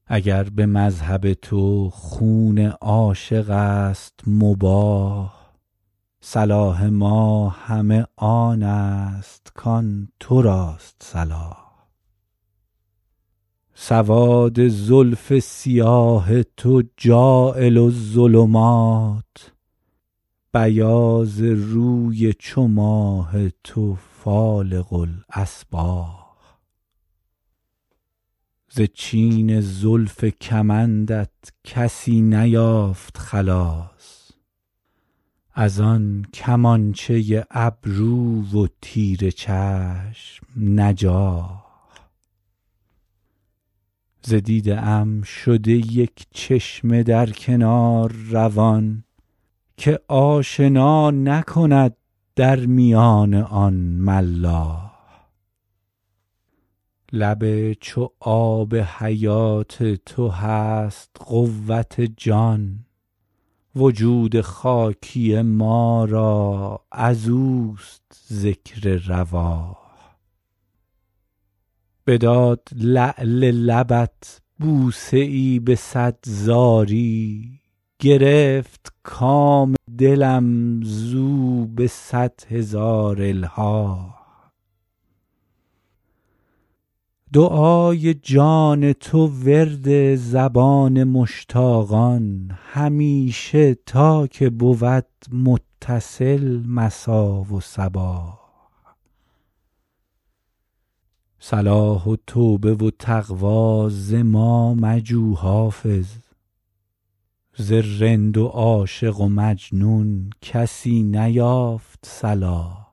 اگر به مذهب تو خون عاشق است مباح، صلاح ما همه آن است کآن تو راست صلاح. سواد زلف سیاه تو جاعل الظلمات، بیاض روی چو ماه تو فالق الأصباح. ز چین زلف کمندت کسی نیافت خلاص، از آن کمانچه ابرو و تیر چشم نجاح. ز دیده ام شده یک چشمه در کنار روان، که آشنا نکند در میان آن ملاح. لب چو آب حیات تو هست قوت جان، وجود خاکی ما را از اوست ذکر رواح. بداد لعل لبت بوسه ای به صد زاری، گرفت کام دلم زو به صد هزار الحاح. دعای جان تو ورد زبان مشتاقان همیشه تا که بود متصل مسا و صباح. صلاح و توبه و تقوا ز ما مجو حافظ، ز رند و عاشق و مجنون کسی نیافت صلاح.